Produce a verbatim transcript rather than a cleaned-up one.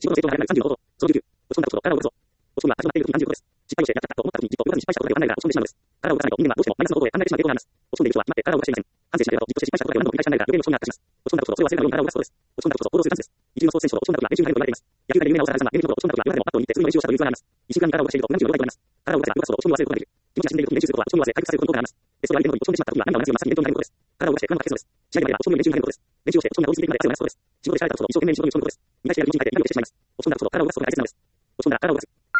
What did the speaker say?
仕事の成功が得られないさんじゅうのこと。そのじゅうきゅう。落ち込んだことと、体を動かすぞ。落ち込みは始まっている時にさんじゅうことです。失敗をしてやったと思った時にじっと動かずに失敗したことではないから落ち込んでしまうのです。体を動かさないと人間はどうしてもマイナスのことへ考えてしまう傾向があります。落ち込んでいる人は待って体を動かしていません。反省しなければじっとして失敗したことが何度も繰り返し考えるから余計に落ち込みが悪化します。落ち込んだこととそれを忘れないように体を動かすことです。落ち込んだことと行動するダンスです。一流のスポーツ選手ほど落ち込んだ時は練習に入ると言われています。野球界で有名な大沢さんが現役の頃落ち込んだ時はヨガでもマットに行って次の練習をしたという逸話があります。一週間に体を動かしていると同じように動かしています。体を動かせば動かすほど落ち込みを忘れることができる。気持ちが死んでいる時に練習することは落ち込みを忘れ回復させることに効果があります。テストや相手の時に落ち込んでしまった時は涙を流すような真っ先に弁当に入ることです。体を動かして不安を消すのです。試合では落ち込みを練習に入ることです。練習をして落ち込みが追いついていくまで汗を流すことです。仕事で疲れたことと一生懸命に仕事に打ち込むことです。見返しや一日に変えて意味を決してしまいます。落ち込んだことと体を動かすことが大切なのです。落ち込んだら体を動かす。